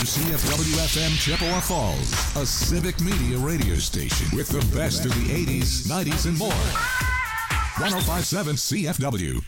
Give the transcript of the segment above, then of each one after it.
WCFW-FM Chippewa Falls, a civic media radio station with the best of the 80s, 90s, and more. 105.7 CFW.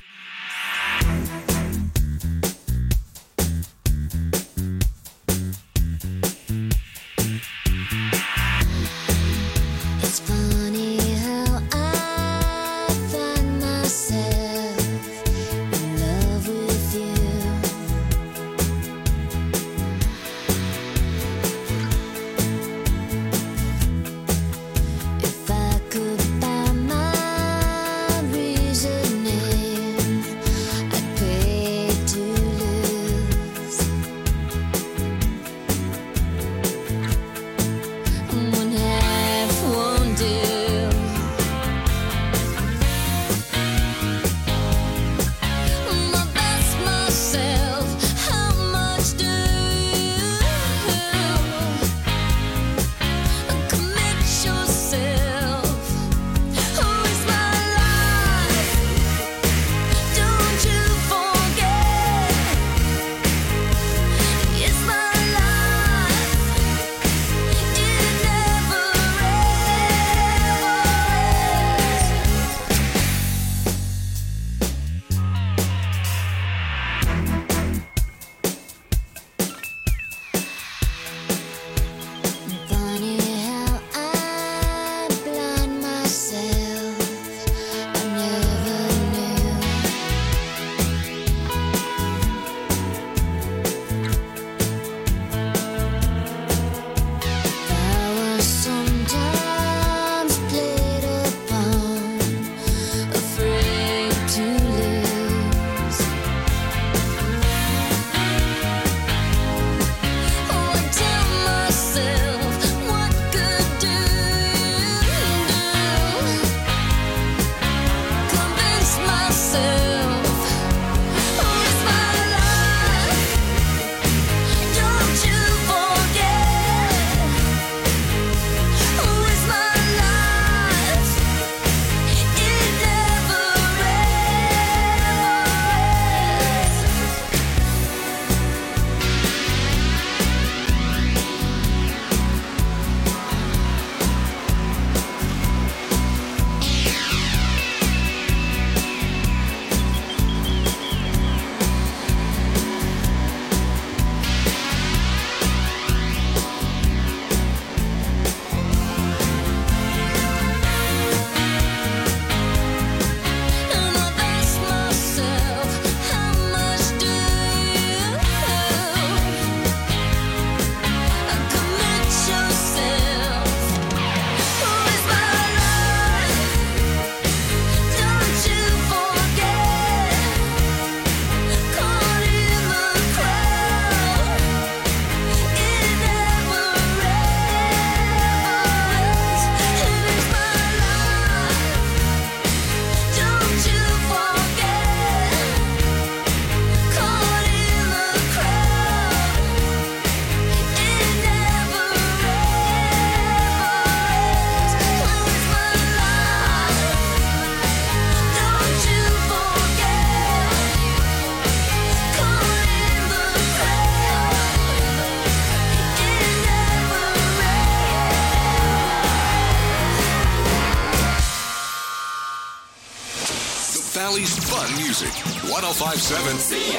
Valley's fun music. 105.7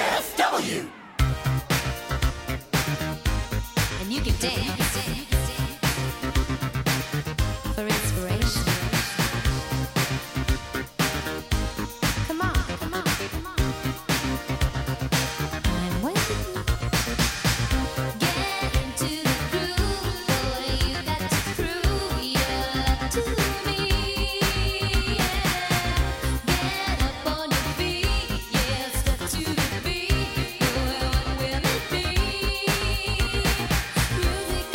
CFW. And you can dance for inspiration. Come on, come on, come on. I'm waiting. Get into the groove, boy. You got to prove your love to me. Get up on your feet, yeah. Step to the beat, boy. What will it be? Music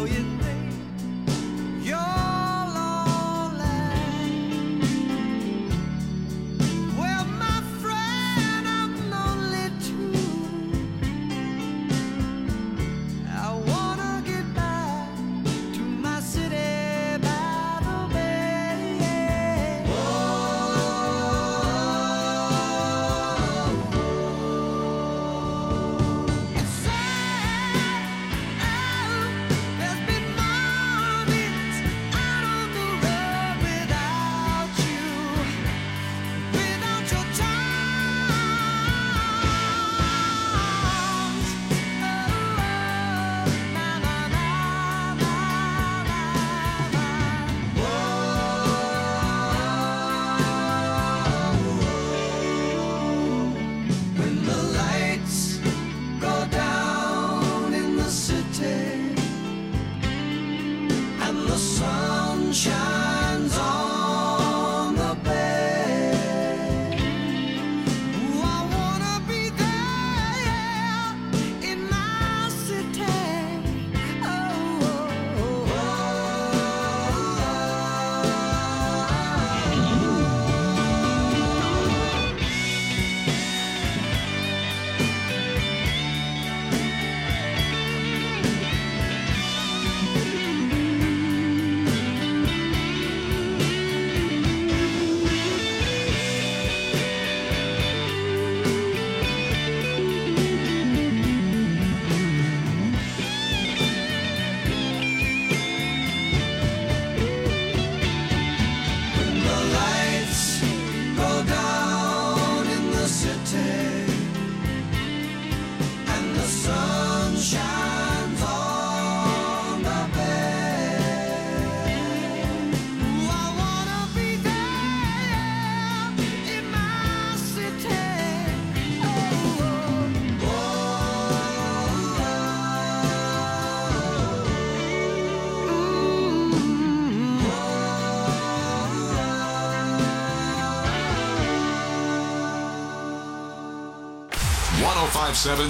1057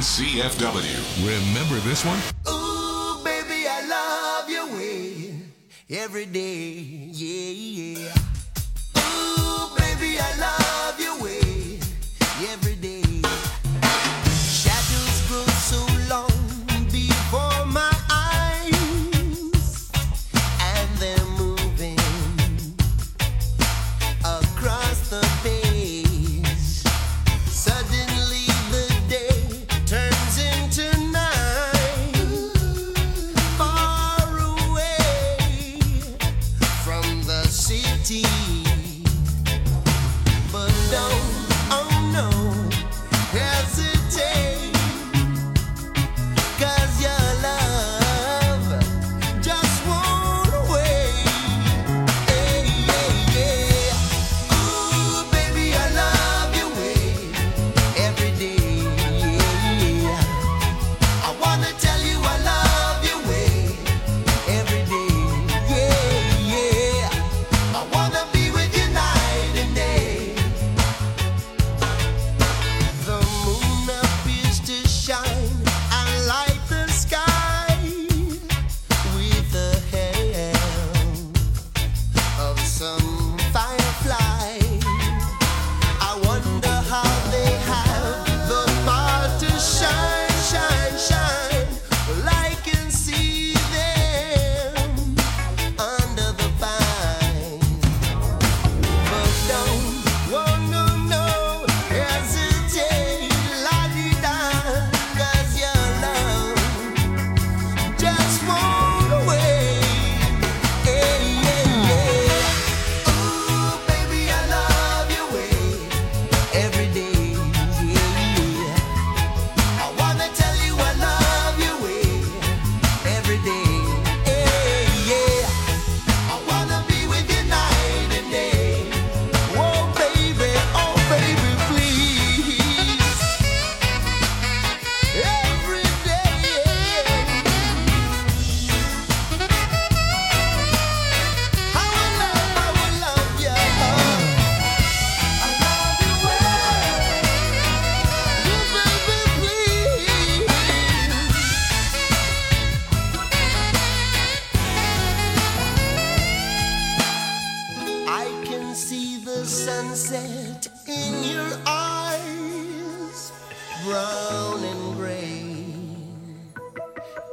CFW. Remember this one? Ooh, baby, I love your way every day, yeah, yeah. Ooh, baby, I love your way every day. Shadows grow so long before my eyes, and they're moving across the page. Suddenly the day turns into night, far away from the city. But don't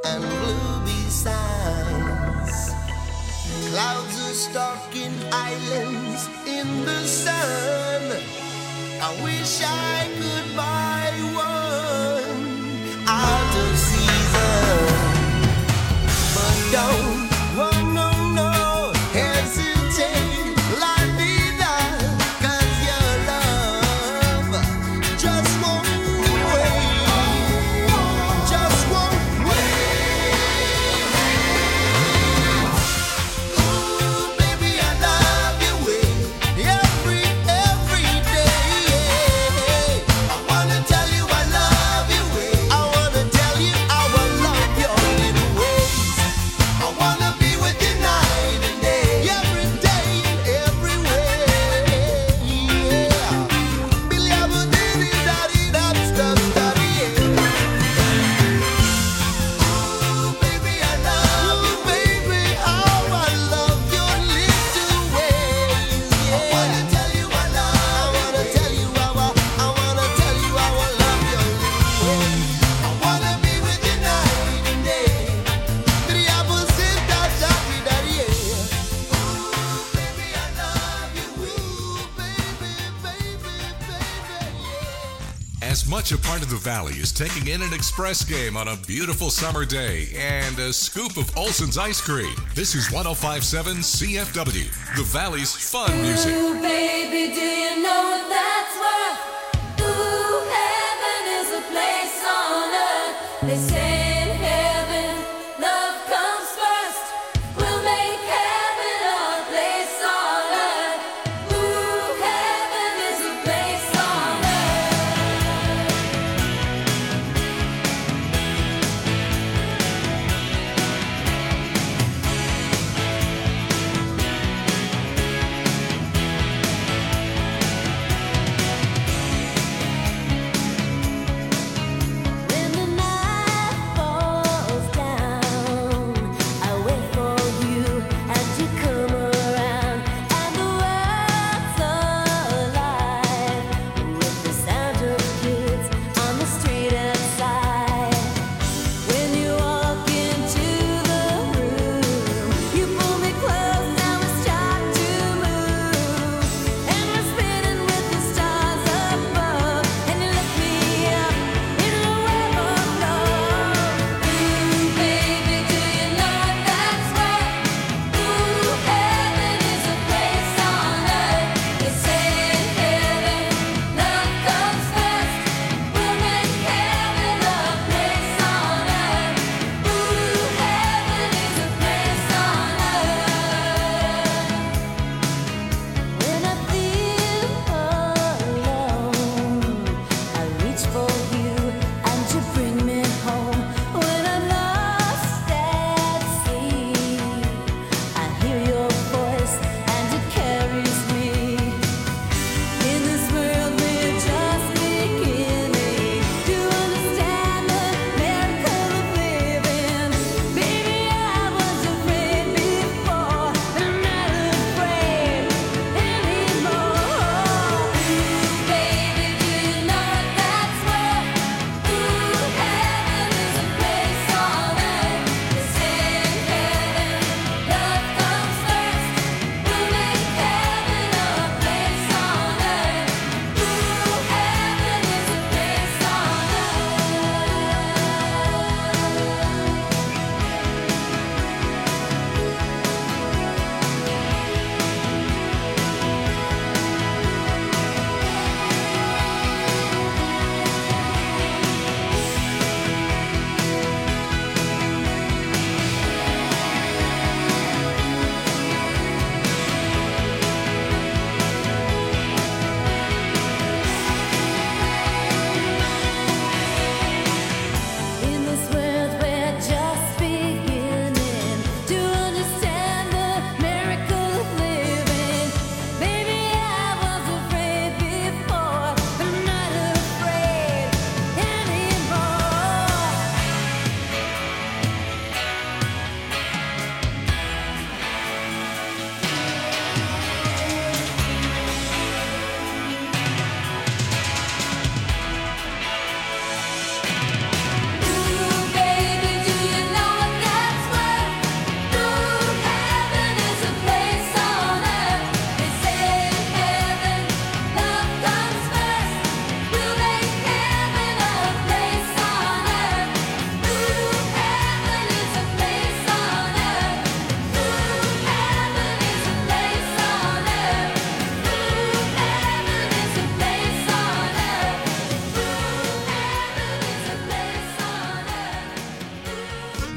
and blue besides. Clouds are stalking islands in the sun. I wish I could buy one out of season, but don't, oh no, no, hesitate, la vida, 'cause your love just won't wait, just won't wait. Ooh, baby, I love your way every day. I wanna tell you I love your way. I wanna tell you how I love your little ways. I wanna be with you night and day, every day and everywhere. Yeah. Billy Aberdeen, daddy, that's the study. Ooh, baby, I love you, baby. How I love your little ways. Yeah. I wanna tell you I love. I wanna tell you how I wanna tell you how I love your little ways. I wanna be with you night and day. Billy Aberdeen, daddy, daddy. Ooh, baby, I love you. Ooh, baby, baby, yeah. As much a part of the Valley as taking in an express game on a beautiful summer day and a scoop of Olson's ice cream. This is 105.7 CFW, the Valley's fun music. Ooh, baby, do you know that's worth? Ooh, heaven is a place on earth. They say in heaven, love comes first. We'll make heaven our place on earth. Ooh, heaven is a place on earth.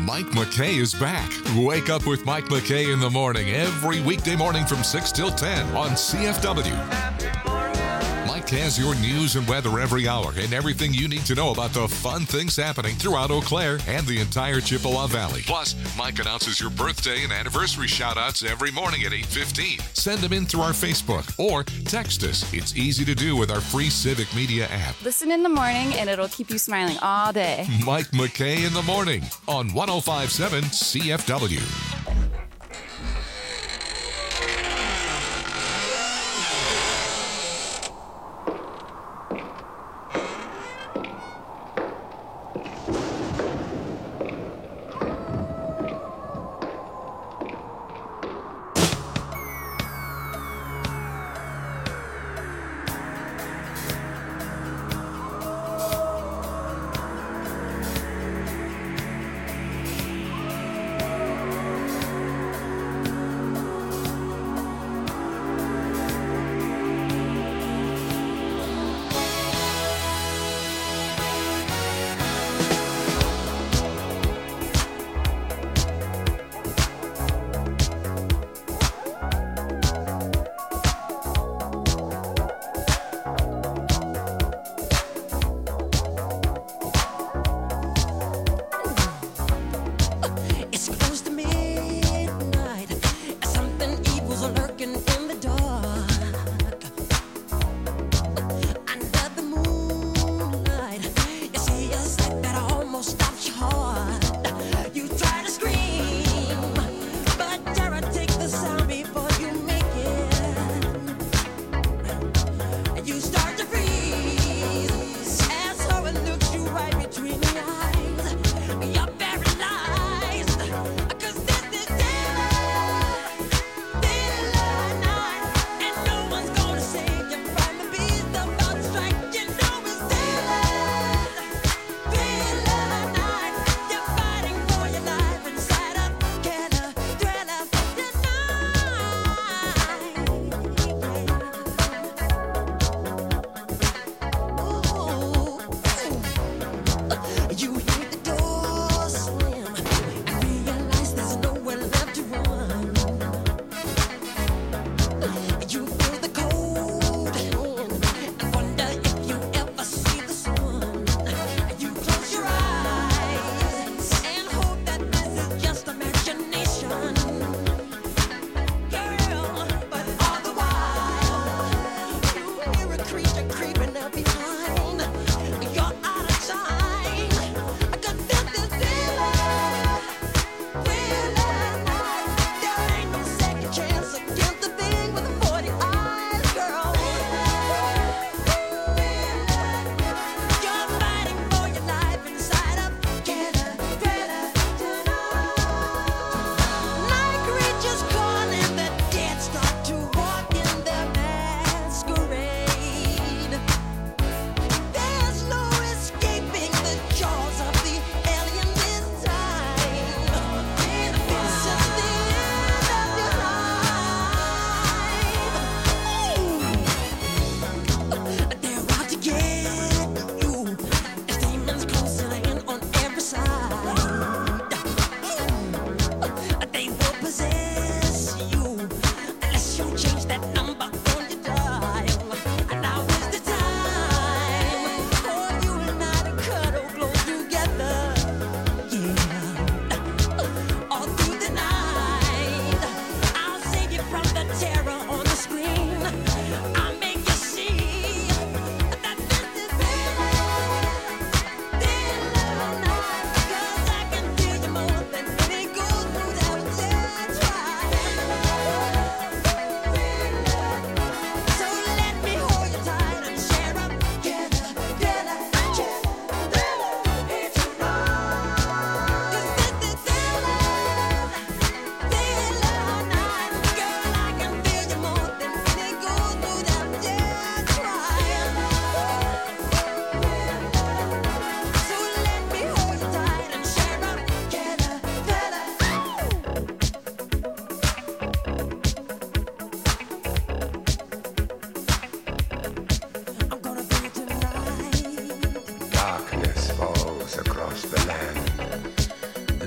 Mike McKay is back. Wake up with Mike McKay in the morning every weekday morning from 6 till 10 on CFW. Mike has your news and weather every hour and everything you need to know about the fun things happening throughout Eau Claire and the entire Chippewa Valley. Plus, Mike announces your birthday and anniversary shout-outs every morning at 8:15. Send them in through our Facebook or text us. It's easy to do with our free Civic Media app. Listen in the morning and it'll keep you smiling all day. Mike McKay in the morning on 105.7 CFW.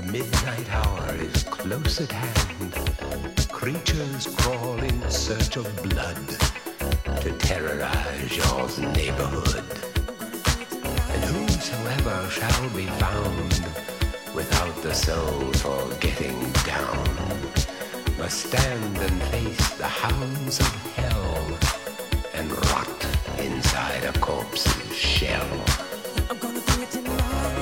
midnight hour is close at hand. Creatures crawl in search of blood to terrorize your neighborhood. And whosoever shall be found without the soul for getting down must stand and face the hounds of hell and rot inside a corpse's shell. I'm gonna do it tonight.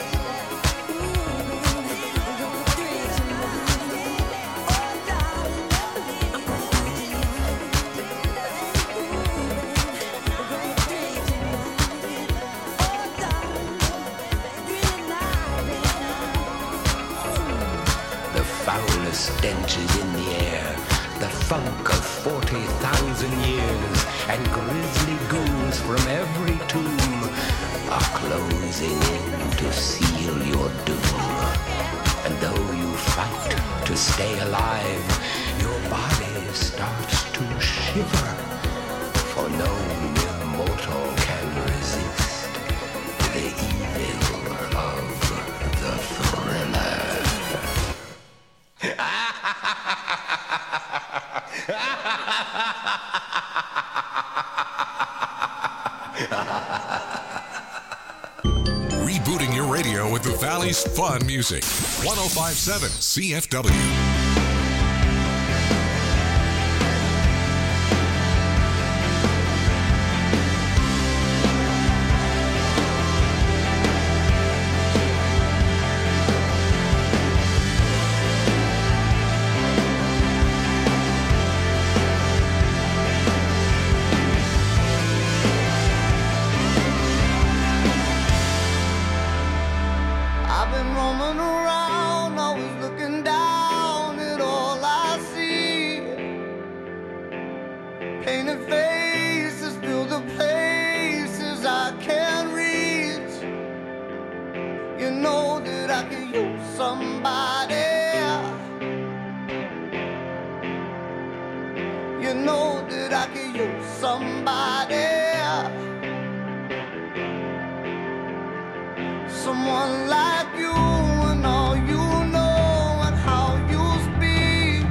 Stench is in the air, the funk of 40,000 years, and grisly ghouls from every tomb are closing in to seal your doom. And though you fight to stay alive, your body starts to shiver, for no mere mortal can resist the evil of the thriller. Rebooting your radio with the Valley's fun music. 105.7 CFW. I've been roaming around, always looking down at all I see. Painted faces fill the places I can't reach. You know that I could use somebody. You know that I could use somebody. Someone like you and all you know and how you speak.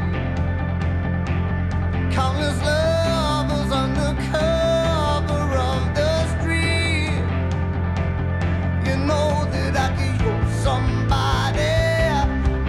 Countless lovers under cover of the street. You know that I could use somebody.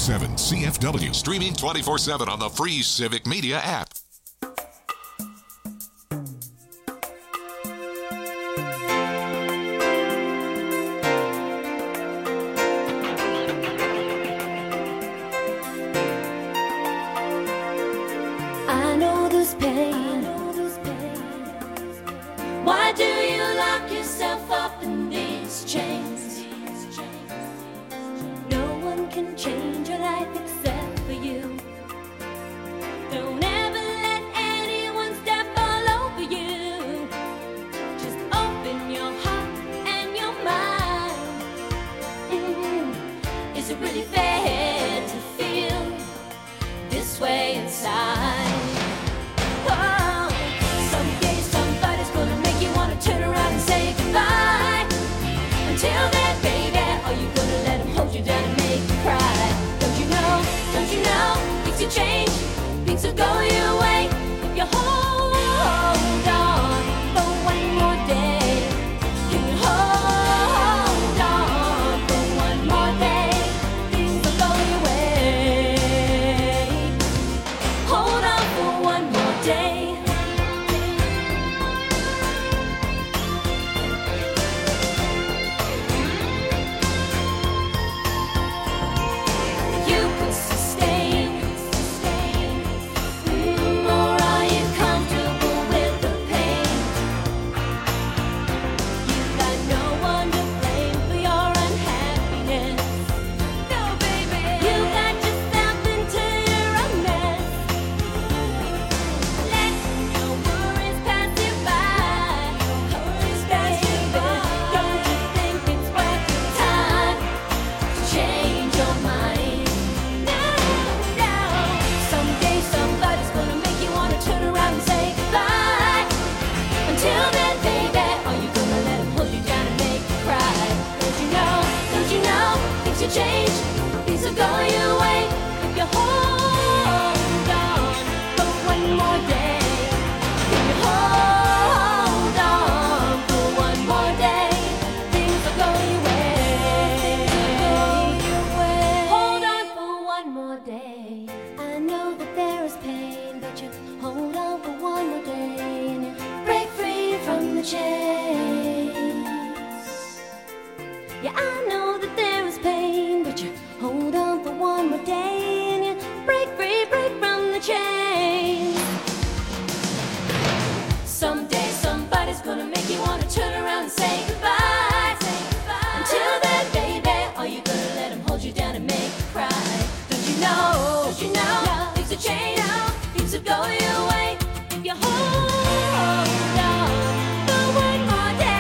1057 CFW. Streaming 24/7 on the free Civic Media app. I know this pain. Why do you lock yourself up in these chains? No one can change your life except for you. Don't ever let anyone step all over you. Just open your heart and your mind. Is it really fair to feel this way inside? Oh, someday somebody's gonna make you wanna turn around and say goodbye. Until then, baby, are you gonna let him hold you down and make you cry? Don't you know, things will change, things will go your way if you hold on for one more day. Can you hold on for one more day? Things will go your way. Hold on for one more day. You could sustain, or are you comfortable with the pain? You've got no one to blame for your unhappiness. No, baby, you got yourself into your own mess. Let your worries pass you by. Worries pass you by. Don't you think it's worth your time to change your mind? No, no. Someday somebody's gonna make you wanna turn around and say goodbye. Until then, baby, are you gonna let him hold you down and make you cry? Don't you know, things will change, things will go your way if you hold on for one more day. If you hold on for one more day, things will go your way. Hold on for one more day. I know that there is pain, but you hold on for one more day and you break free from the chains. Yeah, I know that there is pain, but you hold on for one more day and you break free from the chains. Someday somebody's gonna make you wanna turn around and say goodbye. Until then, baby, are you gonna let him hold you down and make you cry? Don't you know, things will change, things will go your way if you hold on for one more day.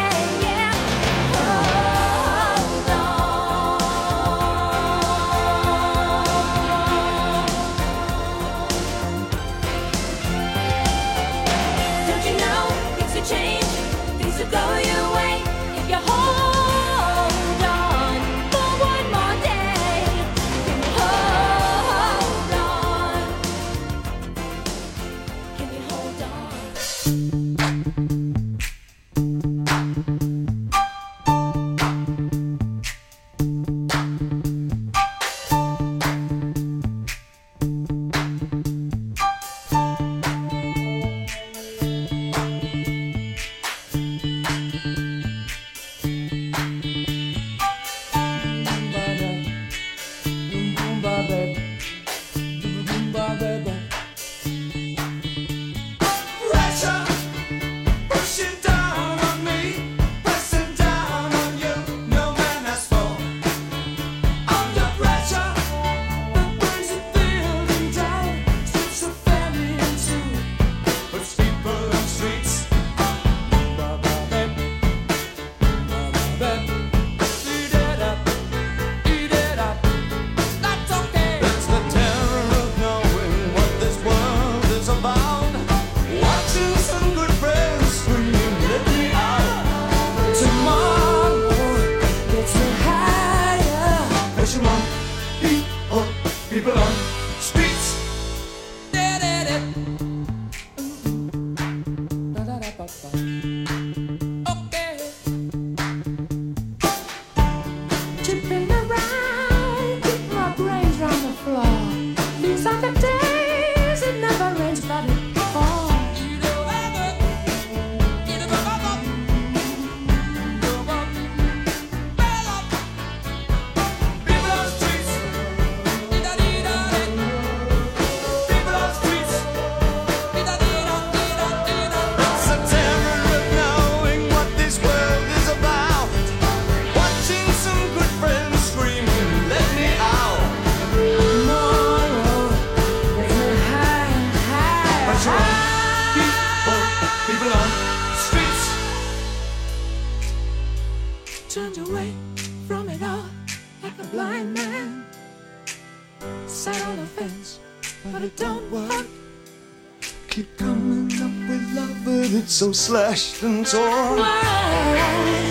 turned away from it all like a blind man. Sat on the fence, but it don't work. Keep coming up with love, but it's so slashed and torn. Why?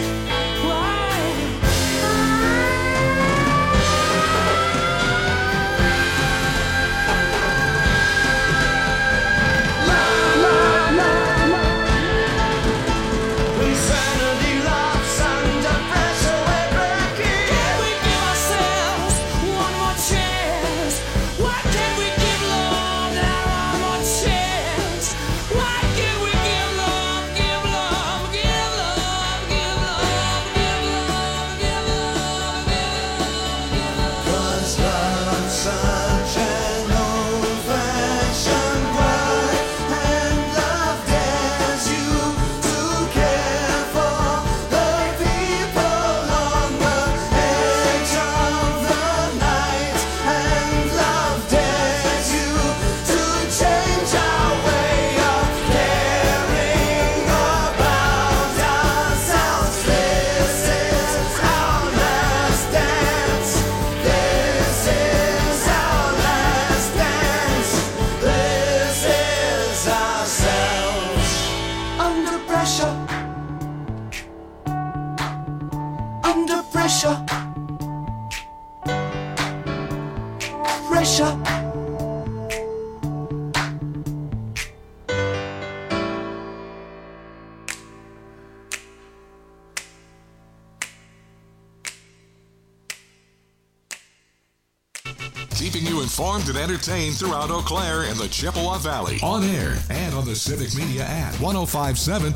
Keeping you informed and entertained throughout Eau Claire and the Chippewa Valley. On air and on the Civic Media app. 105.7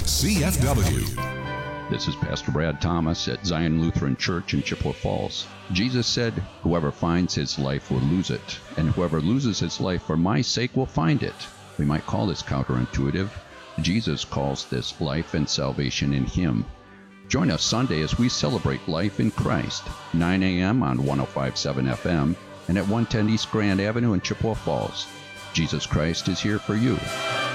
CFW. This is Pastor Brad Thomas at Zion Lutheran Church in Chippewa Falls. Jesus said, "Whoever finds his life will lose it, and whoever loses his life for my sake will find it." We might call this counterintuitive. Jesus calls this life and salvation in him. Join us Sunday as we celebrate life in Christ, 9 a.m. on 105.7 FM and at 110 East Grand Avenue in Chippewa Falls. Jesus Christ is here for you.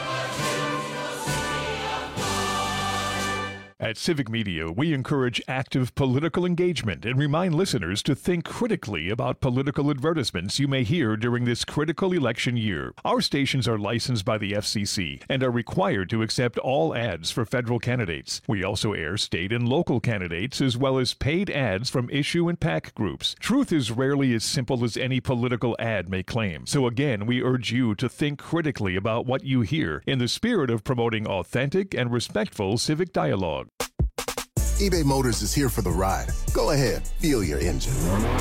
At Civic Media, we encourage active political engagement and remind listeners to think critically about political advertisements you may hear during this critical election year. Our stations are licensed by the FCC and are required to accept all ads for federal candidates. We also air state and local candidates as well as paid ads from issue and PAC groups. Truth is rarely as simple as any political ad may claim. So again, we urge you to think critically about what you hear in the spirit of promoting authentic and respectful civic dialogue. eBay Motors is here for the ride. Go ahead, feel your engine.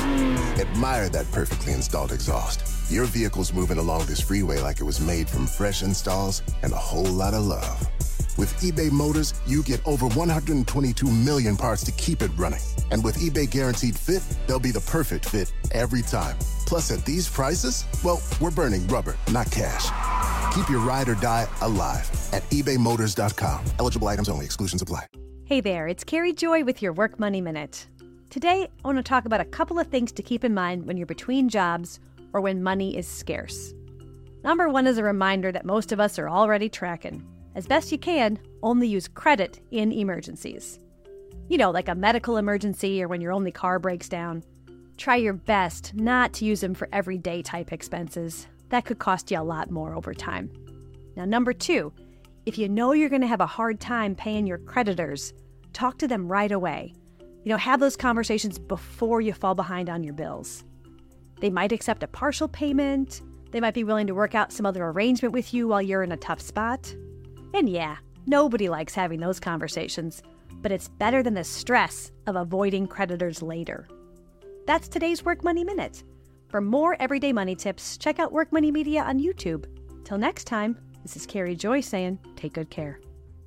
Admire that perfectly installed exhaust. Your vehicle's moving along this freeway like it was made from fresh installs and a whole lot of love. With eBay Motors, you get over 122 million parts to keep it running. And with eBay Guaranteed Fit, they'll be the perfect fit every time. Plus, at these prices, well, we're burning rubber, not cash. Keep your ride or die alive at ebaymotors.com. Eligible items only. Exclusions apply. Hey there, it's Carrie Joy with your Work Money Minute. Today, I want to talk about a couple of things to keep in mind when you're between jobs or when money is scarce. Number one is a reminder that most of us are already tracking. As best you can, only use credit in emergencies. You know, like a medical emergency or when your only car breaks down. Try your best not to use them for everyday type expenses. That could cost you a lot more over time. Now, number two, if you know you're going to have a hard time paying your creditors, talk to them right away. Have those conversations before you fall behind on your bills. They might accept a partial payment. They might be willing to work out some other arrangement with you while you're in a tough spot. And yeah, nobody likes having those conversations, but it's better than the stress of avoiding creditors later. That's today's Work Money Minute. For more everyday money tips, check out Work Money Media on YouTube. Till next time, this is Carrie Joy saying, take good care.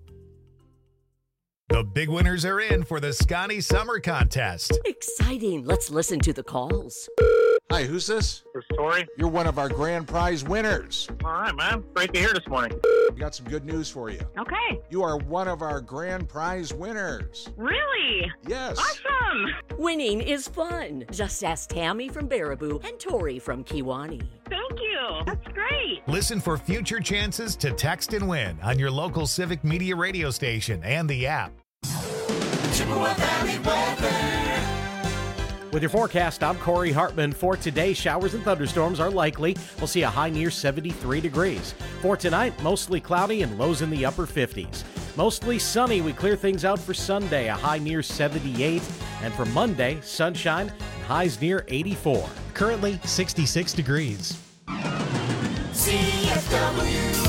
The big winners are in for the Scotty Summer Contest. Exciting. Let's listen to the calls. Hi, who's this? This is Tori. You're one of our grand prize winners. All right, man. Great to hear this morning. We got some good news for you. Okay. You are one of our grand prize winners. Really? Yes. Awesome. Winning is fun. Just ask Tammy from Baraboo and Tori from Kiwani. Thank you. That's great. Listen for future chances to text and win on your local Civic Media radio station and the app. Chippewa Valley weather. With your forecast, I'm Corey Hartman. For today, showers and thunderstorms are likely. We'll see a high near 73 degrees. For tonight, mostly cloudy and lows in the upper 50s. Mostly sunny. We clear things out for Sunday, a high near 78. And for Monday, sunshine and highs near 84. Currently 66 degrees. CFW.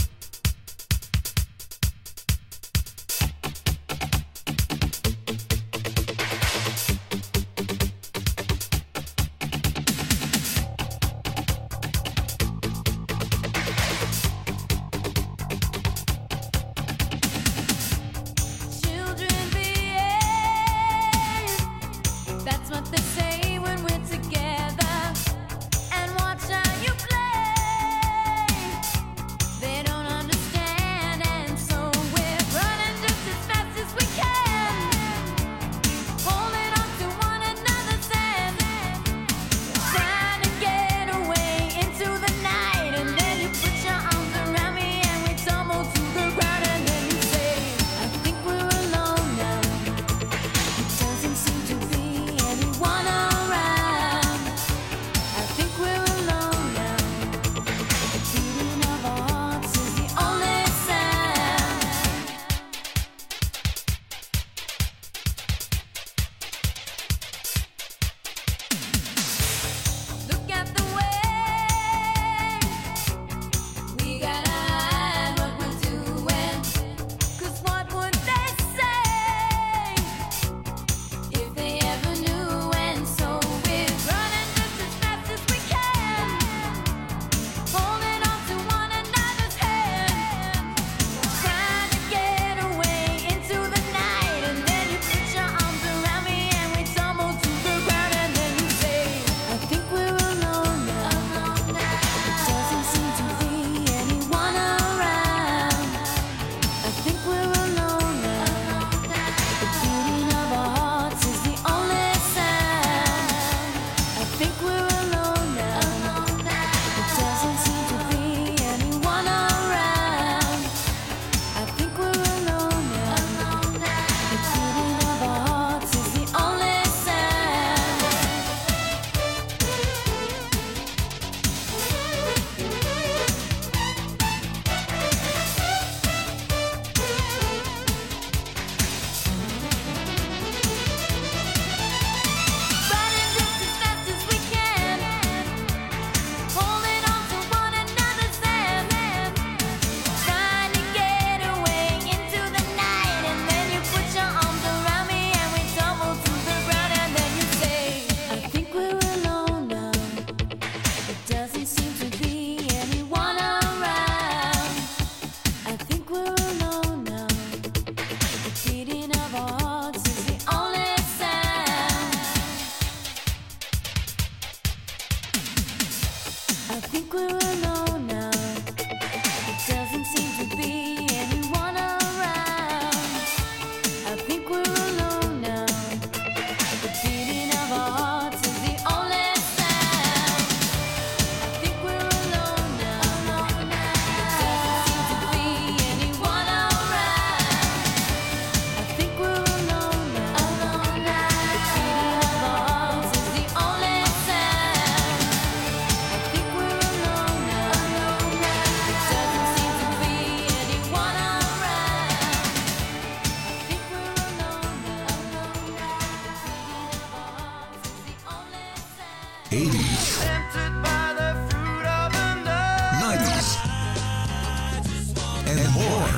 And more.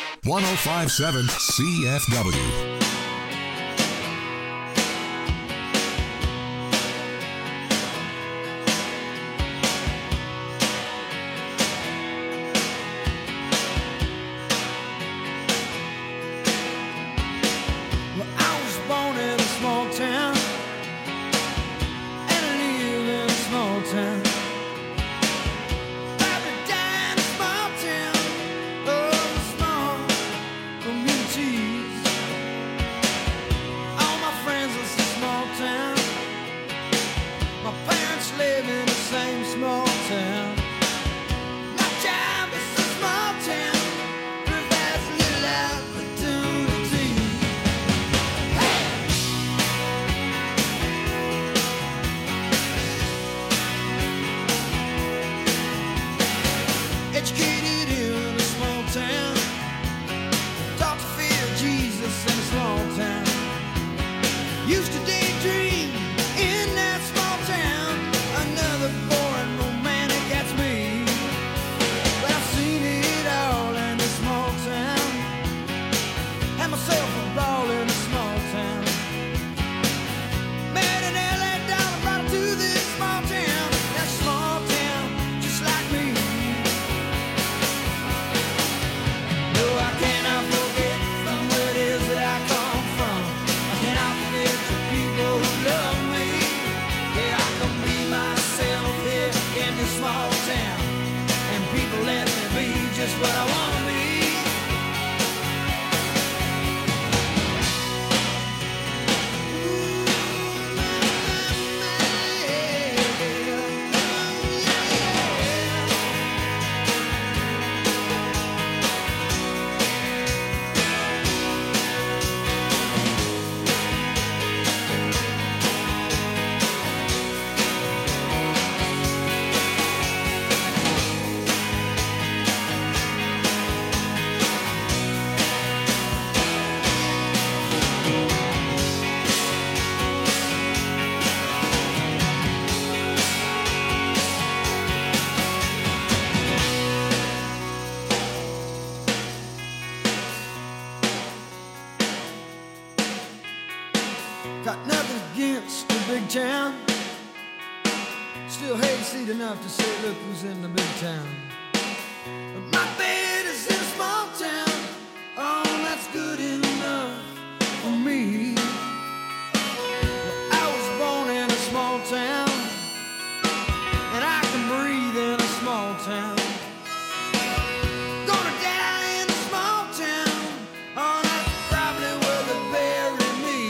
1057 CFW. Used to daydream in that small town. Another boring romantic, that's me. But I've seen it all in this small town. Had myself a ball in a small town. Met an LA dollar, brought her to this small town. That small town, just like me. No, I cannot forget from where it is that I come from. I cannot forget the people who love me. Yeah, I can be myself here in this small town, and people let me be just what I want to be. Got nothing against the big town. Still hayseed enough to say, look who's in the big town. But my bed is in a small town. Oh, that's good enough for me. Well, I was born in a small town, and I can breathe in a small town. Gonna die in a small town. Oh, that's probably where they bury me.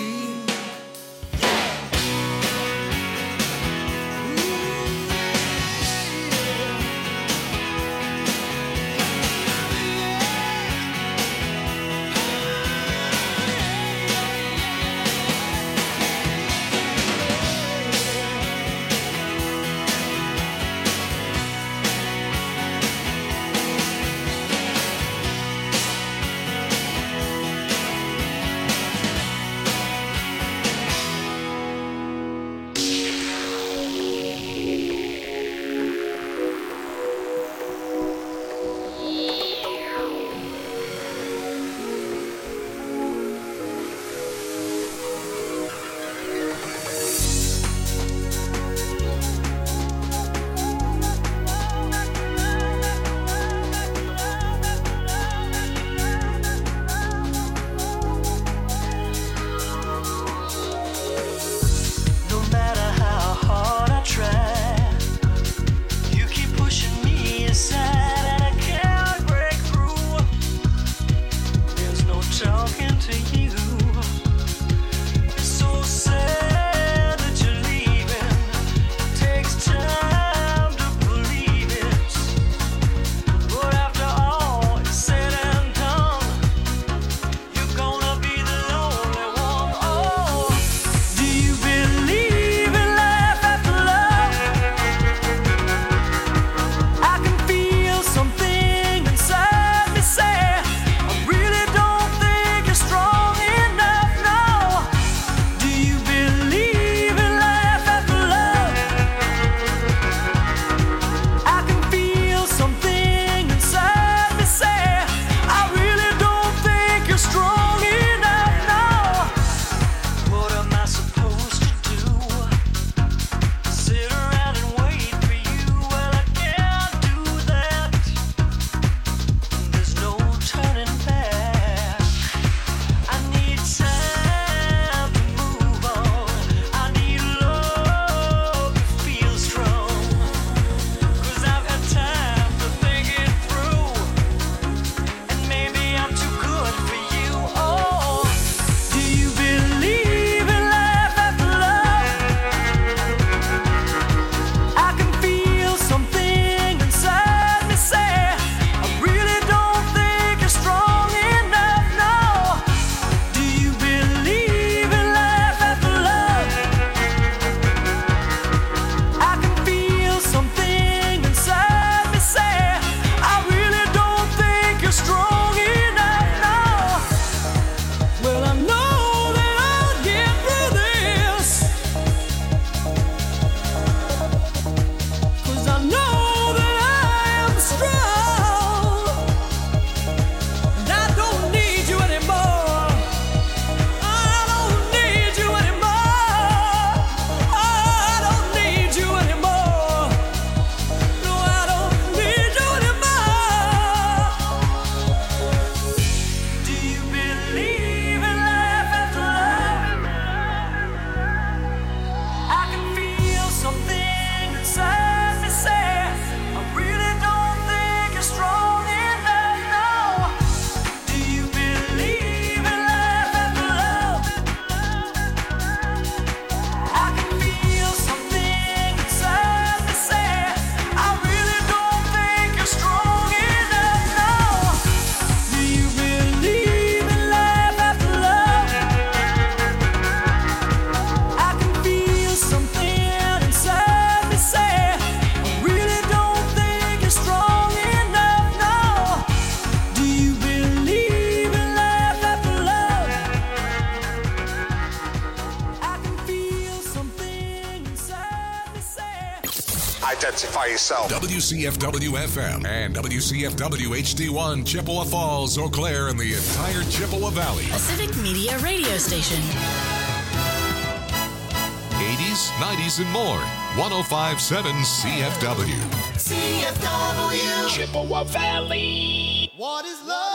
identify yourself. WCFW FM and WCFW HD1 Chippewa Falls, Eau Claire, and the entire Chippewa Valley. A Civic Media radio station. 80s, 90s, and more. 105.7 CFW. CFW. Chippewa Valley. What is love?